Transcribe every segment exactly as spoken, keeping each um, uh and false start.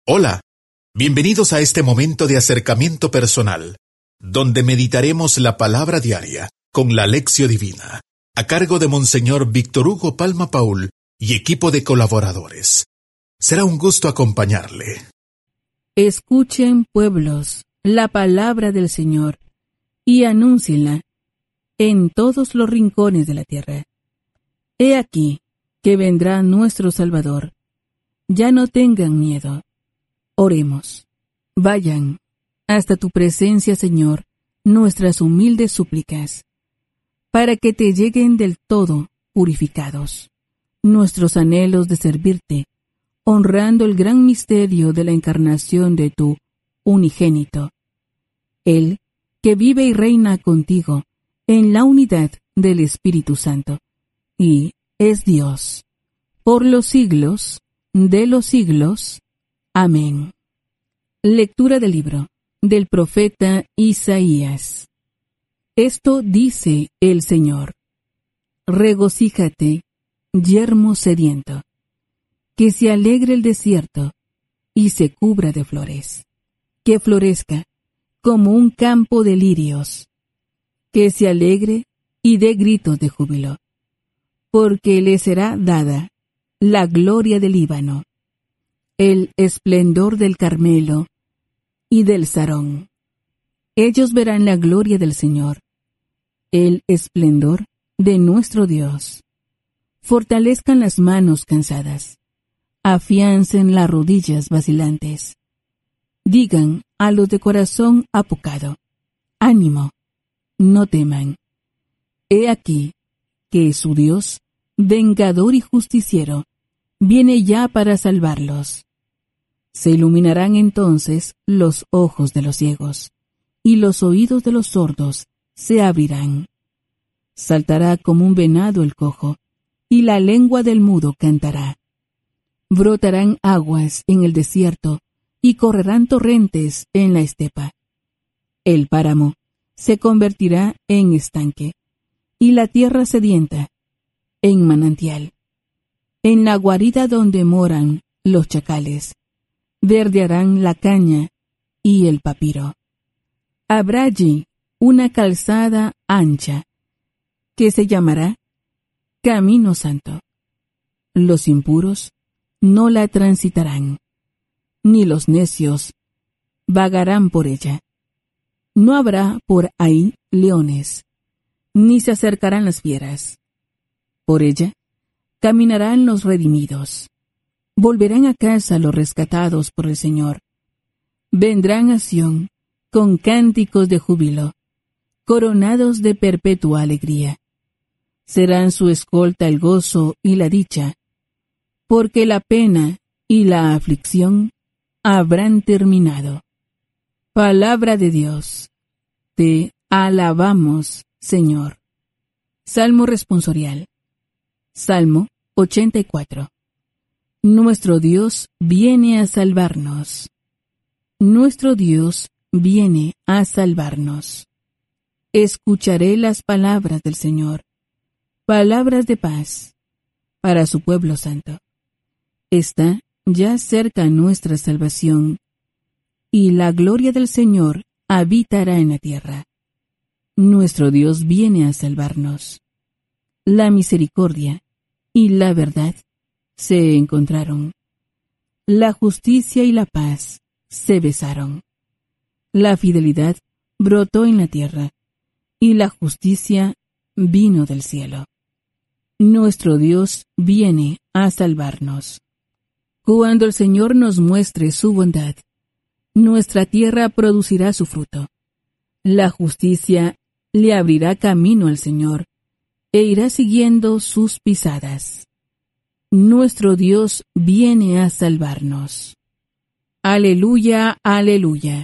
Hola, bienvenidos a este momento de acercamiento personal, donde meditaremos la palabra diaria con la Lección Divina, a cargo de Monseñor Víctor Hugo Palma Paul y equipo de colaboradores. Será un gusto acompañarle. Escuchen, pueblos, la palabra del Señor, y anúncienla en todos los rincones de la tierra. He aquí que vendrá nuestro Salvador. Ya no tengan miedo. Oremos. Vayan hasta tu presencia, Señor, nuestras humildes súplicas, para que te lleguen del todo purificados nuestros anhelos de servirte, honrando el gran misterio de la encarnación de tu unigénito, Él que vive y reina contigo en la unidad del Espíritu Santo, y es Dios, por los siglos de los siglos. Amén. Lectura del libro del profeta Isaías. Esto dice el Señor: Regocíjate, yermo sediento, que se alegre el desierto y se cubra de flores, que florezca como un campo de lirios, que se alegre y dé gritos de júbilo, porque le será dada la gloria del Líbano, el esplendor del Carmelo y del Sarón. Ellos verán la gloria del Señor, el esplendor de nuestro Dios. Fortalezcan las manos cansadas, afiancen las rodillas vacilantes. Digan a los de corazón apocado: ánimo, no teman. He aquí que su Dios, vengador y justiciero, viene ya para salvarlos. Se iluminarán entonces los ojos de los ciegos, y los oídos de los sordos se abrirán. Saltará como un venado el cojo, y la lengua del mudo cantará. Brotarán aguas en el desierto, y correrán torrentes en la estepa. El páramo se convertirá en estanque, y la tierra sedienta en manantial. En la guarida donde moran los chacales, verdearán la caña y el papiro. Habrá allí una calzada ancha, que se llamará Camino Santo. Los impuros no la transitarán, ni los necios vagarán por ella. No habrá por ahí leones, ni se acercarán las fieras. Por ella caminarán los redimidos. Volverán a casa los rescatados por el Señor. Vendrán a Sión con cánticos de júbilo, coronados de perpetua alegría. Serán su escolta el gozo y la dicha, porque la pena y la aflicción habrán terminado. Palabra de Dios. Te alabamos, Señor. Salmo responsorial. Salmo ochenta y cuatro. Nuestro Dios viene a salvarnos. Nuestro Dios viene a salvarnos. Escucharé las palabras del Señor, palabras de paz para su pueblo santo. Está ya cerca nuestra salvación, y la gloria del Señor habitará en la tierra. Nuestro Dios viene a salvarnos. La misericordia y la verdad se encontraron. La justicia y la paz se besaron. La fidelidad brotó en la tierra, y la justicia vino del cielo. Nuestro Dios viene a salvarnos. Cuando el Señor nos muestre su bondad, nuestra tierra producirá su fruto. La justicia le abrirá camino al Señor, e irá siguiendo sus pisadas. Nuestro Dios viene a salvarnos. Aleluya, aleluya.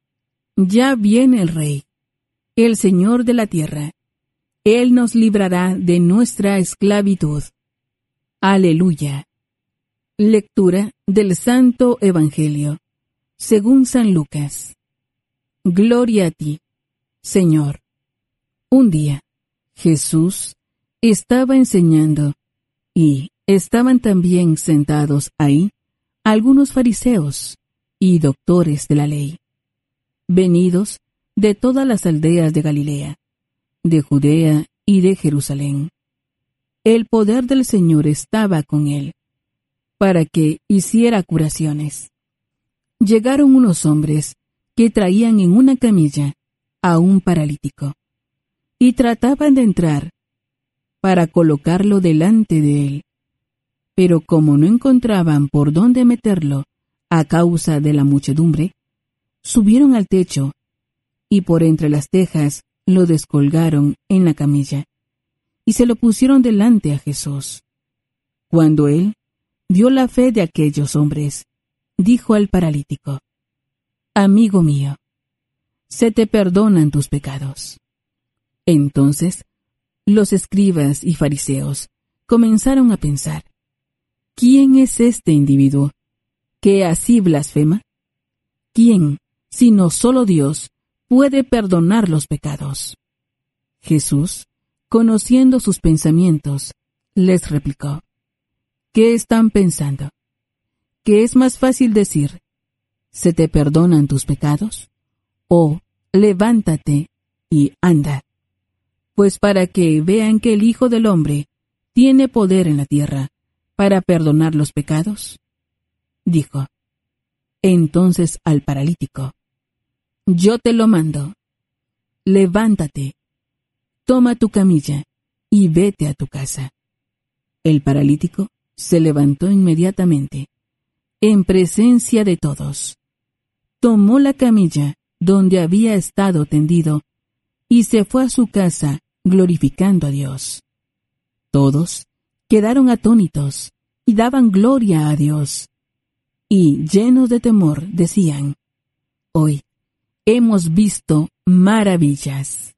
Ya viene el Rey, el Señor de la tierra. Él nos librará de nuestra esclavitud. Aleluya. Lectura del Santo Evangelio, según San Lucas. Gloria a ti, Señor. Un día, Jesús estaba enseñando, y estaban también sentados ahí algunos fariseos y doctores de la ley, venidos de todas las aldeas de Galilea, de Judea y de Jerusalén. El poder del Señor estaba con él, para que hiciera curaciones. Llegaron unos hombres que traían en una camilla a un paralítico, y trataban de entrar para colocarlo delante de él. Pero como no encontraban por dónde meterlo a causa de la muchedumbre, subieron al techo y por entre las tejas lo descolgaron en la camilla y se lo pusieron delante a Jesús. Cuando él vio la fe de aquellos hombres, dijo al paralítico: Amigo mío, se te perdonan tus pecados. Entonces los escribas y fariseos comenzaron a pensar: ¿quién es este individuo que así blasfema? ¿Quién, sino solo Dios, puede perdonar los pecados? Jesús, conociendo sus pensamientos, les replicó: ¿qué están pensando? ¿Que es más fácil decir: ¿se te perdonan tus pecados? O levántate y anda. Pues para que vean que el Hijo del Hombre tiene poder en la tierra para perdonar los pecados, dijo. Entonces al paralítico: yo te lo mando, levántate, toma tu camilla y vete a tu casa. El paralítico se levantó inmediatamente, en presencia de todos, tomó la camilla donde había estado tendido y se fue a su casa glorificando a Dios. Todos quedaron atónitos y daban gloria a Dios, y llenos de temor decían: hoy hemos visto maravillas.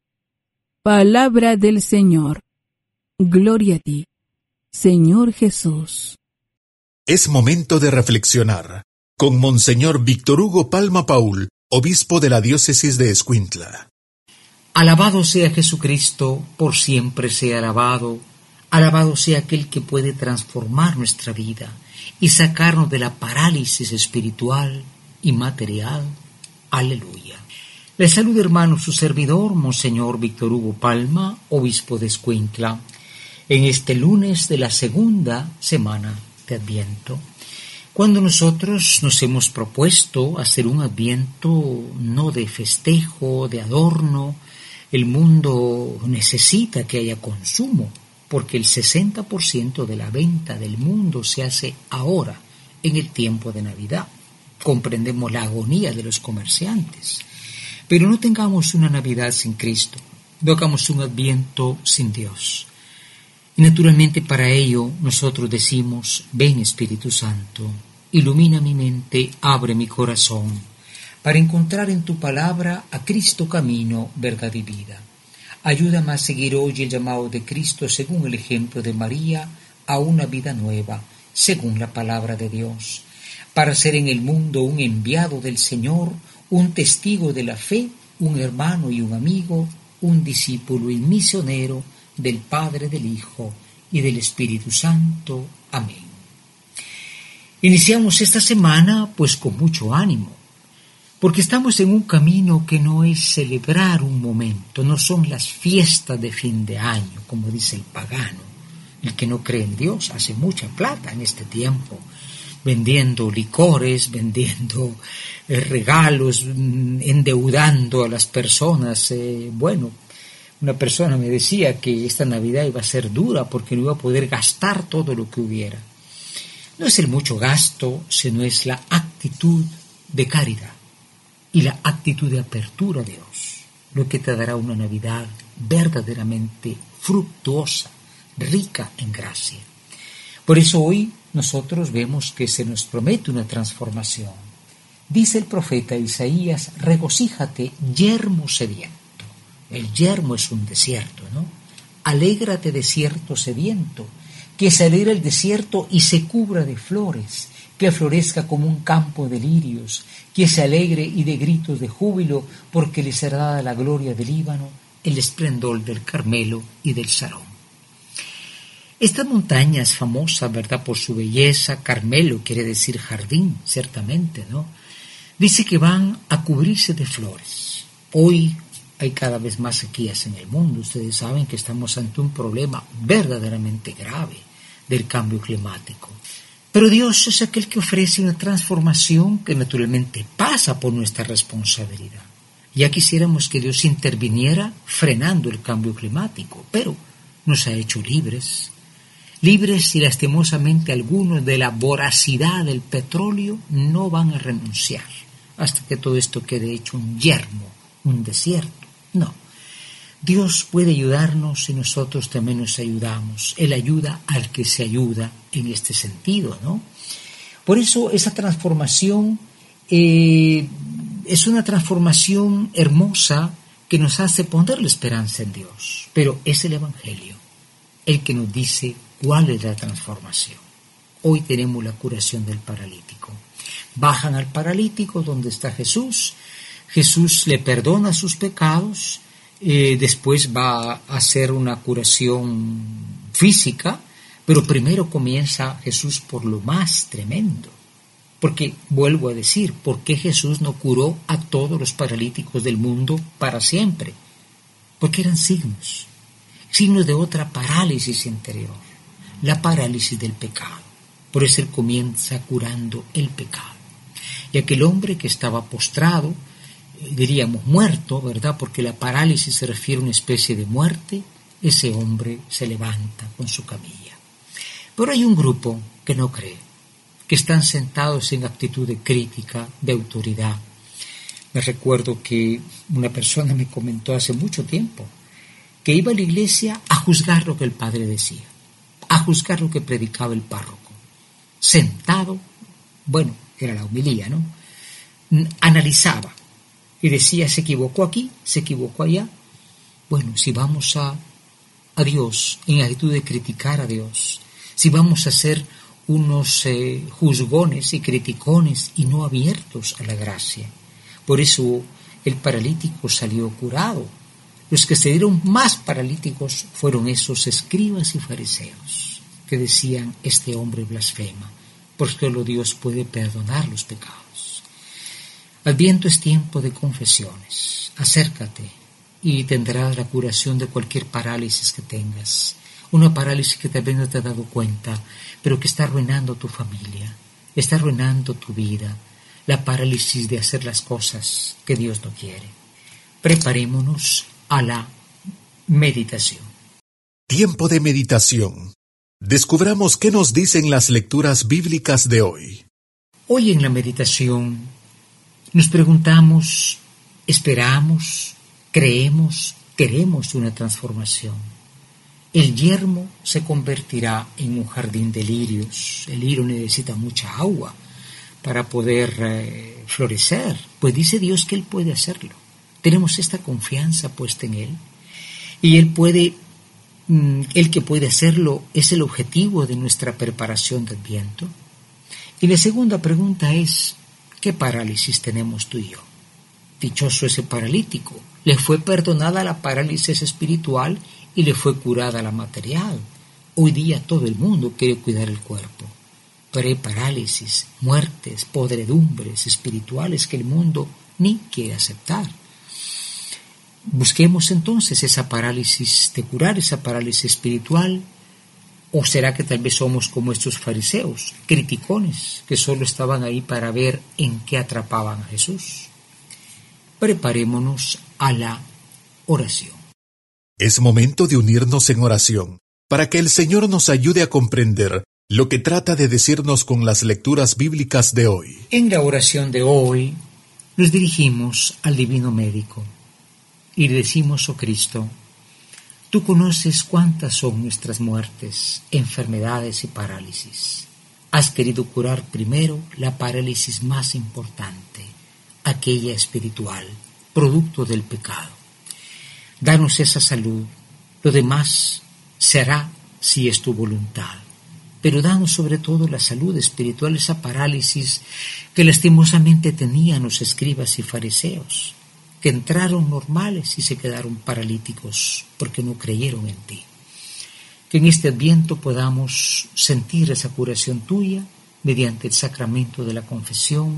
Palabra del Señor. Gloria a ti, Señor Jesús. Es momento de reflexionar con Monseñor Víctor Hugo Palma Paul, obispo de la diócesis de Escuintla. Alabado sea Jesucristo, por siempre sea alabado. Alabado sea aquel que puede transformar nuestra vida y sacarnos de la parálisis espiritual y material. Aleluya. Les saluda, hermano, su servidor, Monseñor Víctor Hugo Palma, obispo de Escuintla, en este lunes de la segunda semana de Adviento, cuando nosotros nos hemos propuesto hacer un Adviento no de festejo, de adorno. El mundo necesita que haya consumo, porque el sesenta por ciento de la venta del mundo se hace ahora, en el tiempo de Navidad. Comprendemos la agonía de los comerciantes. Pero no tengamos una Navidad sin Cristo, no hagamos un Adviento sin Dios. Y naturalmente para ello nosotros decimos: ven Espíritu Santo, ilumina mi mente, abre mi corazón, para encontrar en tu palabra a Cristo camino, verdad y vida. Ayúdame a seguir hoy el llamado de Cristo según el ejemplo de María a una vida nueva, según la palabra de Dios, para ser en el mundo un enviado del Señor, un testigo de la fe, un hermano y un amigo, un discípulo y misionero del Padre, del Hijo y del Espíritu Santo. Amén. Iniciamos esta semana pues con mucho ánimo, porque estamos en un camino que no es celebrar un momento, no son las fiestas de fin de año, como dice el pagano. El que no cree en Dios hace mucha plata en este tiempo, vendiendo licores, vendiendo eh, regalos, endeudando a las personas. Eh, bueno, una persona me decía que esta Navidad iba a ser dura porque no iba a poder gastar todo lo que hubiera. No es el mucho gasto, sino es la actitud de caridad y la actitud de apertura a Dios, lo que te dará una Navidad verdaderamente fructuosa, rica en gracia. Por eso hoy nosotros vemos que se nos promete una transformación. Dice el profeta Isaías: regocíjate, yermo sediento. El yermo es un desierto, ¿no? Alégrate, desierto sediento, que se alegre el desierto y se cubra de flores, que florezca como un campo de lirios, que se alegre y de gritos de júbilo, porque le será dada la gloria del Líbano, el esplendor del Carmelo y del Sarón. Esta montaña es famosa, ¿verdad?, por su belleza. Carmelo quiere decir jardín, ciertamente, ¿no? dice que van a cubrirse de flores. Hoy hay cada vez más sequías en el mundo. Ustedes saben que estamos ante un problema verdaderamente grave del cambio climático. Pero Dios es aquel que ofrece una transformación que naturalmente pasa por nuestra responsabilidad. Ya quisiéramos que Dios interviniera frenando el cambio climático, pero nos ha hecho libres. Libres y lastimosamente algunos de la voracidad del petróleo no van a renunciar hasta que todo esto quede hecho un yermo, un desierto. No. Dios puede ayudarnos y nosotros también nos ayudamos. Él ayuda al que se ayuda en este sentido, ¿no? Por eso esa transformación eh, es una transformación hermosa que nos hace poner la esperanza en Dios. Pero es el Evangelio el que nos dice cuál es la transformación. Hoy tenemos la curación del paralítico. Bajan al paralítico donde está Jesús. Jesús le perdona sus pecados. Eh, después va a hacer una curación física, pero primero comienza Jesús por lo más tremendo, porque vuelvo a decir, ¿por qué Jesús no curó a todos los paralíticos del mundo para siempre? Porque eran signos, signos de otra parálisis interior, la parálisis del pecado. Por eso Él comienza curando el pecado. Y aquel hombre que estaba postrado, diríamos muerto, ¿verdad? Porque la parálisis se refiere a una especie de muerte. Ese hombre se levanta con su camilla. Pero hay un grupo que no cree, que están sentados en actitud de crítica, de autoridad. Me recuerdo que una persona me comentó hace mucho tiempo que iba a la iglesia a juzgar lo que el padre decía, a juzgar lo que predicaba el párroco. Sentado, bueno, era la homilía, ¿no? Analizaba y decía, se equivocó aquí, se equivocó allá. Bueno, si vamos a, a Dios en actitud de criticar a Dios, si vamos a ser unos eh, juzgones y criticones y no abiertos a la gracia. Por eso el paralítico salió curado. Los que se dieron más paralíticos fueron esos escribas y fariseos que decían, este hombre blasfema, porque solo Dios puede perdonar los pecados. Adviento es tiempo de confesiones. Acércate y tendrás la curación de cualquier parálisis que tengas. Una parálisis que tal vez no te has dado cuenta, pero que está arruinando tu familia, está arruinando tu vida. La parálisis de hacer las cosas que Dios no quiere. Preparémonos a la meditación. Tiempo de meditación. Descubramos qué nos dicen las lecturas bíblicas de hoy. Hoy en la meditación nos preguntamos, esperamos, creemos, queremos una transformación. El yermo se convertirá en un jardín de lirios. El lirio necesita mucha agua para poder eh, florecer. Pues dice Dios que Él puede hacerlo. Tenemos esta confianza puesta en Él. Y Él puede, mm, el que puede hacerlo es el objetivo de nuestra preparación de Adviento. Y la segunda pregunta es, ¿qué parálisis tenemos tú y yo? Dichoso ese paralítico. Le fue perdonada la parálisis espiritual y le fue curada la material. Hoy día todo el mundo quiere cuidar el cuerpo. Pero hay parálisis, muertes, podredumbres espirituales que el mundo ni quiere aceptar. Busquemos entonces esa parálisis, de curar esa parálisis espiritual. ¿O será que tal vez somos como estos fariseos, criticones, que solo estaban ahí para ver en qué atrapaban a Jesús? Preparémonos a la oración. Es momento de unirnos en oración, para que el Señor nos ayude a comprender lo que trata de decirnos con las lecturas bíblicas de hoy. En la oración de hoy nos dirigimos al Divino Médico y le decimos, oh Cristo, tú conoces cuántas son nuestras muertes, enfermedades y parálisis. Has querido curar primero la parálisis más importante, aquella espiritual, producto del pecado. Danos esa salud, lo demás será si es tu voluntad. Pero danos sobre todo la salud espiritual, esa parálisis que lastimosamente tenían los escribas y fariseos, que entraron normales y se quedaron paralíticos porque no creyeron en ti. Que en este Adviento podamos sentir esa curación tuya mediante el sacramento de la confesión,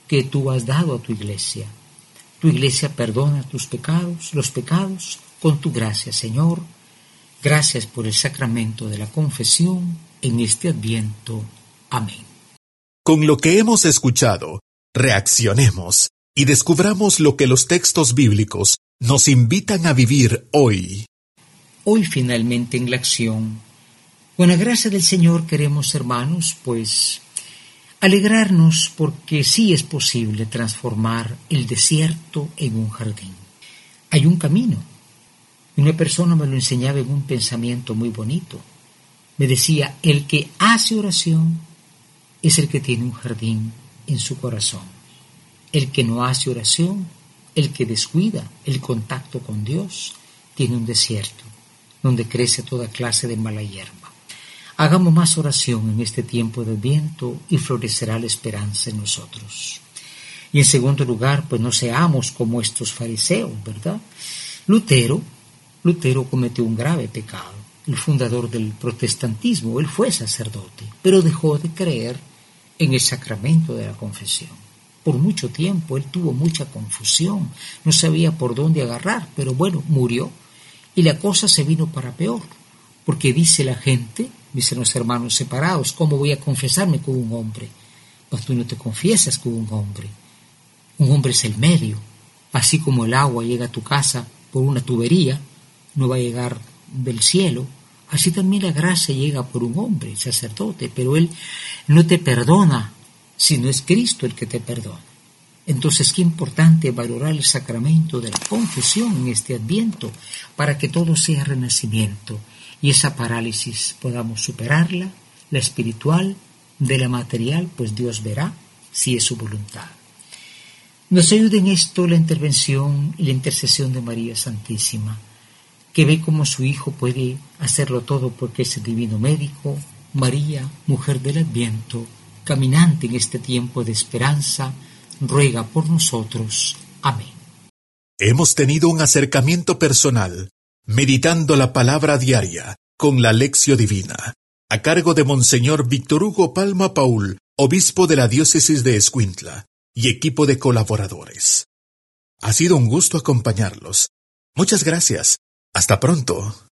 que tú has dado a tu iglesia. Tu iglesia perdona tus pecados, los pecados, con tu gracia, Señor. Gracias por el sacramento de la confesión en este Adviento. Amén. Con lo que hemos escuchado, reaccionemos y descubramos lo que los textos bíblicos nos invitan a vivir hoy. Hoy finalmente en la acción, con la gracia del Señor queremos, hermanos, pues alegrarnos porque sí es posible transformar el desierto en un jardín. Hay un camino. Una persona me lo enseñaba en un pensamiento muy bonito. Me decía, el que hace oración es el que tiene un jardín en su corazón. El que no hace oración, el que descuida el contacto con Dios, tiene un desierto donde crece toda clase de mala hierba. Hagamos más oración en este tiempo de Adviento y florecerá la esperanza en nosotros. Y en segundo lugar, pues no seamos como estos fariseos, ¿verdad? Lutero, Lutero cometió un grave pecado. El fundador del protestantismo, él fue sacerdote, pero dejó de creer en el sacramento de la confesión. Por mucho tiempo él tuvo mucha confusión, no sabía por dónde agarrar, pero bueno, murió y la cosa se vino para peor, porque dice la gente, dicen los hermanos separados, ¿cómo voy a confesarme con un hombre? Pues tú no te confiesas con un hombre, un hombre es el medio, así como el agua llega a tu casa por una tubería, no va a llegar del cielo, así también la gracia llega por un hombre, el sacerdote, pero él no te perdona si no es Cristo el que te perdona. Entonces, qué importante valorar el sacramento de la confesión en este Adviento para que todo sea renacimiento y esa parálisis podamos superarla, la espiritual, de la material, pues Dios verá si es su voluntad. Nos ayuda en esto la intervención y la intercesión de María Santísima, que ve cómo su Hijo puede hacerlo todo porque es el divino médico. María, mujer del Adviento, caminante en este tiempo de esperanza, ruega por nosotros. Amén. Hemos tenido un acercamiento personal, meditando la palabra diaria con la Lección Divina, a cargo de Monseñor Víctor Hugo Palma Paul, obispo de la diócesis de Escuintla, y equipo de colaboradores. Ha sido un gusto acompañarlos. Muchas gracias. Hasta pronto.